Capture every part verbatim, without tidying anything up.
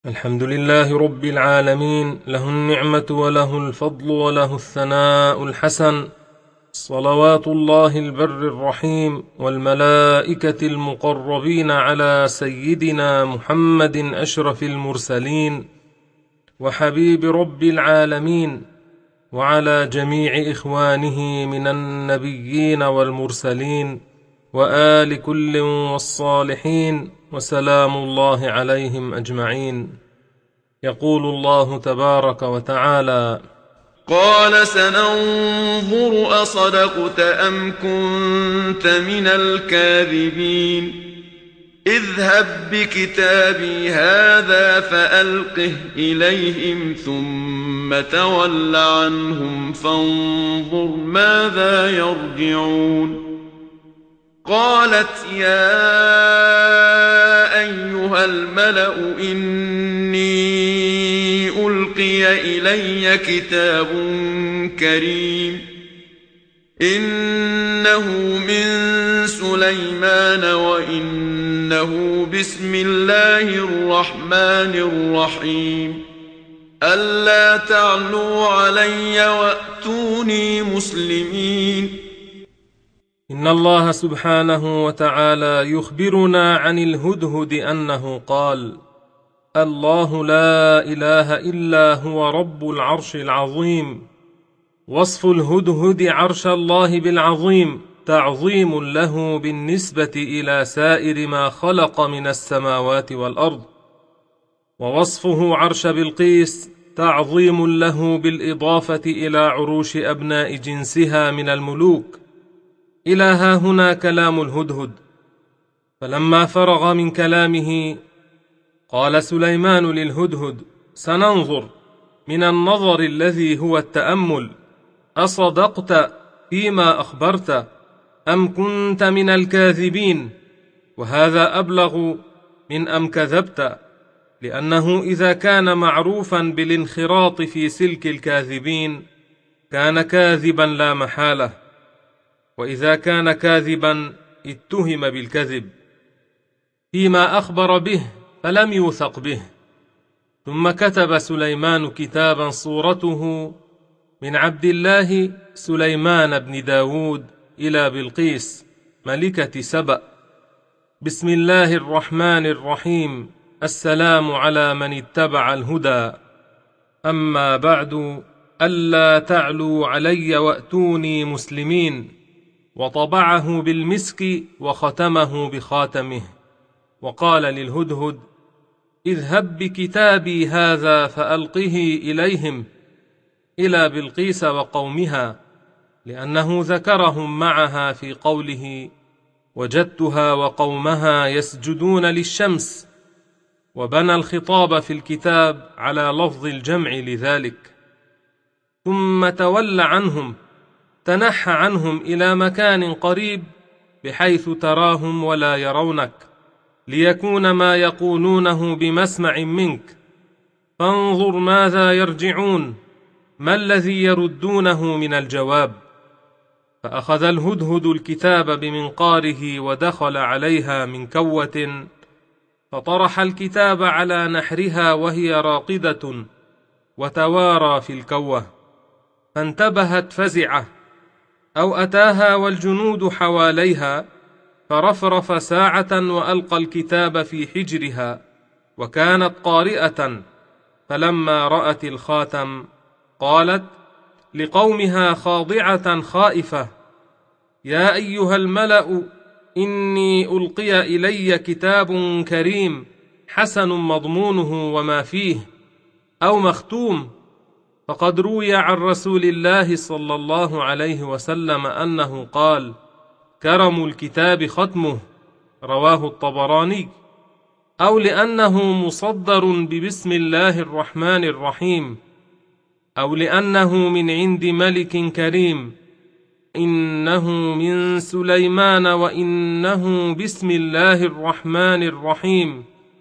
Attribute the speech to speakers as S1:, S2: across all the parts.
S1: الحمد لله رب العالمين، له النعمة وله الفضل وله الثناء الحسن، صلوات الله البر الرحيم والملائكة المقربين على سيدنا محمد أشرف المرسلين وحبيب رب العالمين، وعلى جميع إخوانه من النبيين والمرسلين وآل كل والصالحين، وسلام الله عليهم أجمعين. يقول الله تبارك وتعالى:
S2: قال سننظر أصدقت أم كنت من الكاذبين اذهب بكتابي هذا فألقه إليهم ثم تول عنهم فانظر ماذا يرجعون. قالت يا أيها الملأ إني ألقي إلي كتاب كريم إنه من سليمان وإنه بسم الله الرحمن الرحيم ألا تعلوا علي وأتوني مسلمين.
S1: إن الله سبحانه وتعالى يخبرنا عن الهدهد أنه قال: الله لا إله إلا هو رب العرش العظيم. وصف الهدهد عرش الله بالعظيم تعظيم له بالنسبة إلى سائر ما خلق من السماوات والأرض، ووصفه عرش بلقيس تعظيم له بالإضافة إلى عروش أبناء جنسها من الملوك. إلى ها هنا كلام الهدهد. فلما فرغ من كلامه قال سليمان للهدهد: سننظر من النظر الذي هو التأمل أصدقت فيما أخبرت أم كنت من الكاذبين، وهذا أبلغ من أم كذبت، لأنه إذا كان معروفا بالانخراط في سلك الكاذبين كان كاذبا لا محالة، وإذا كان كاذبا اتهم بالكذب فيما أخبر به فلم يوثق به. ثم كتب سليمان كتابا صورته من عبد الله سليمان بن داود إلى بلقيس ملكة سبأ: بسم الله الرحمن الرحيم، السلام على من اتبع الهدى، أما بعد، ألا تعلوا علي وأتوني مسلمين. وطبعه بالمسك وختمه بخاتمه، وقال للهدهد: اذهب بكتابي هذا فألقه إليهم، إلى بلقيس وقومها، لأنه ذكرهم معها في قوله: وجدتها وقومها يسجدون للشمس، وبنى الخطاب في الكتاب على لفظ الجمع لذلك. ثم تولى عنهم، تنحى عنهم إلى مكان قريب بحيث تراهم ولا يرونك، ليكون ما يقولونه بمسمع منك، فانظر ماذا يرجعون، ما الذي يردونه من الجواب. فأخذ الهدهد الكتاب بمنقاره ودخل عليها من كوة، فطرح الكتاب على نحرها وهي راقدة، وتوارى في الكوة، فانتبهت فزعة، أو أتاها والجنود حواليها، فرفرف ساعة وألقى الكتاب في حجرها، وكانت قارئة. فلما رأت الخاتم قالت لقومها خاضعة خائفة: يا أيها الملأ إني ألقي إلي كتاب كريم حسن مضمونه وما فيه، أو مختوم. فقد روي عن رسول الله صلى الله عليه وسلم أنه قال: كرم الكتاب ختمه، رواه الطبراني. أو لأنه مصدر ببسم الله الرحمن الرحيم، أو لأنه من عند ملك كريم، إنه من سليمان وإنه بسم الله الرحمن الرحيم.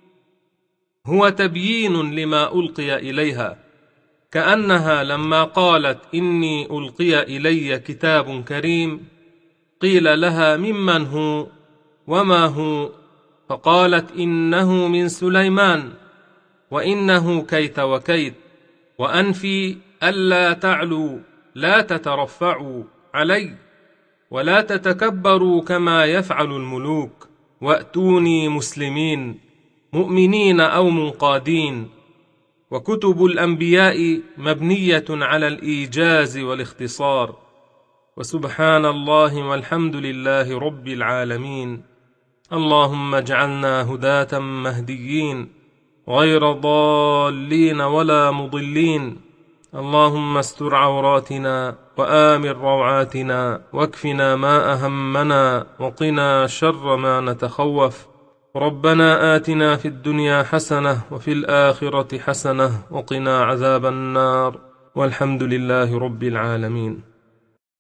S1: هو تبيين لما ألقي إليها، كأنها لما قالت إني ألقي إلي كتاب كريم قيل لها ممن هو وما هو، فقالت إنه من سليمان، وإنه كيت وكيت، وأنفي ألا تعلوا لا تترفعوا علي ولا تتكبروا كما يفعل الملوك، وأتوني مسلمين مؤمنين أو منقادين. وكتب الأنبياء مبنية على الإيجاز والاختصار. وسبحان الله والحمد لله رب العالمين. اللهم اجعلنا هداة مهديين غير ضالين ولا مضلين. اللهم استر عوراتنا وآمن روعاتنا، واكفنا ما أهمنا، وقنا شر ما نتخوف. ربنا آتنا في الدنيا حسنة وفي الآخرة حسنة وقنا عذاب النار، والحمد لله رب العالمين.